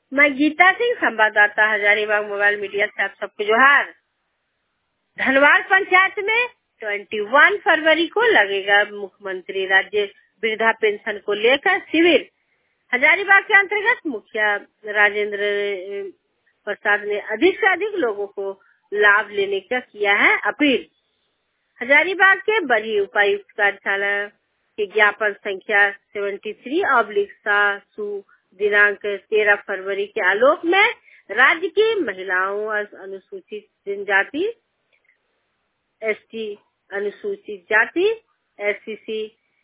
मैं गीता सिंह, संवाददाता Hazaribagh mobile media से आप सबको जोहार। धनवार पंचायत में 21 फरवरी को लगेगा मुख्यमंत्री राज्य वृद्धा पेंशन को लेकर शिविर। हजारीबाग के अंतर्गत मुखिया राजेंद्र प्रसाद ने अधिक से अधिक लोगों को लाभ लेने का किया है अपील। हजारीबाग के बड़ी उपायुक्त कार्यालय के ज्ञापन संख्या 73/7 दिनांक 13 फरवरी के आलोक में राज्य की महिलाओं और अनुसूचित जनजाति, एसटी, अनुसूचित जाति, एससीसी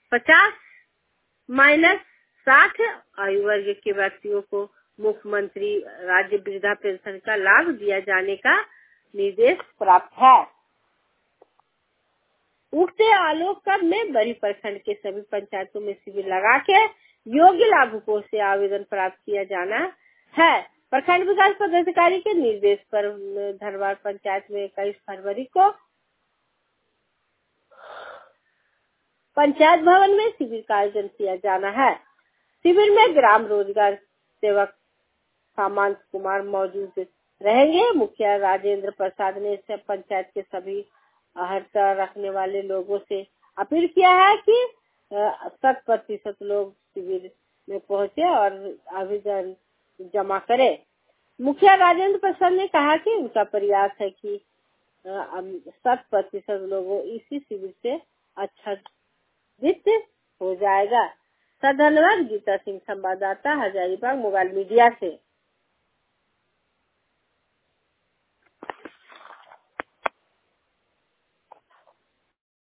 50-60 आयु वर्ग के व्यक्तियों को मुख्यमंत्री राज्य वृद्धा पेंशन का लाभ दिया जाने का निर्देश प्राप्त है। उगते आलोक में बड़ी प्रखंड के सभी पंचायतों में शिविर लगा के योग्य लाभुकों से आवेदन प्राप्त किया जाना है। प्रखंड विकास पदाधिकारी के निर्देश पर धनवार पंचायत में 21 फरवरी को पंचायत भवन में शिविर का आयोजन किया जाना है। शिविर में ग्राम रोजगार सेवक सामंत कुमार मौजूद रहेंगे। मुखिया राजेंद्र प्रसाद ने पंचायत के सभी अहर्ता रखने वाले लोगों से अपील किया है कि 100% लोग शिविर में पहुंचे और आवेदन जमा करें। मुखिया राजेंद्र प्रसाद ने कहा कि उनका प्रयास है कि 100% लोगों इसी शिविर से आच्छादित हो जाएगा। धन्यवाद। गीता सिंह, संवाददाता हजारीबाग मोबाइल मीडिया से।